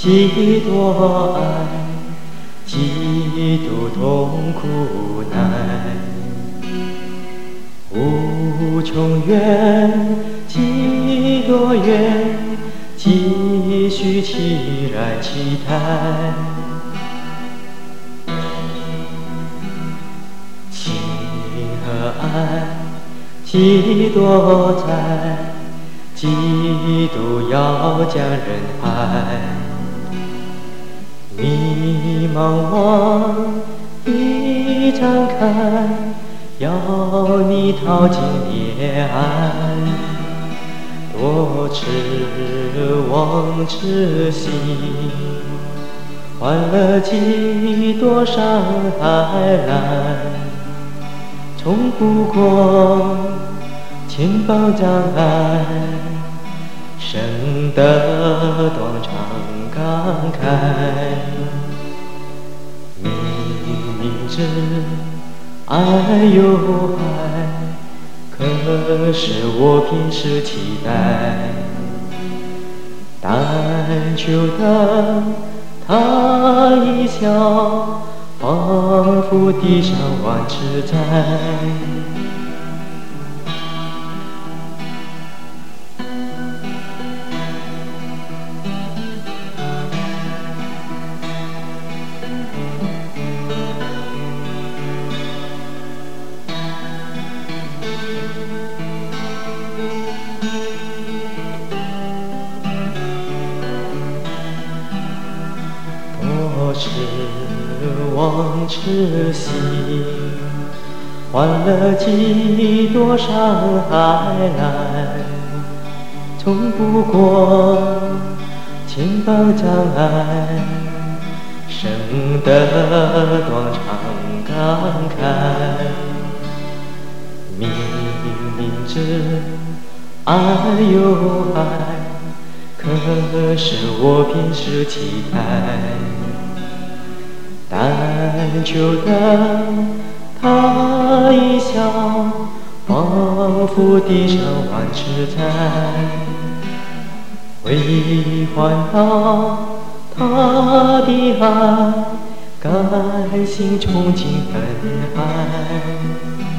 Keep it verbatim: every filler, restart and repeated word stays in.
几多爱，几度痛苦难，无穷远，几多远，继续期然期待。情和爱，几多载，几度要将人爱。迷茫望一张开，要你逃进恋爱。多痴妄痴心，换了几多伤害来，冲不过千般障碍，生得断肠感慨。明明知爱有爱，可是我偏是期待，但求得他一笑，仿佛地上万尺dài。多痴妄痴心，换了几多伤害来，冲不过千般障碍，生得断肠感慨。明明知爱有爱，可是我偏是期待，但求得他一笑，仿佛地上万尺dài。为换到他的爱，甘心憧憬分开。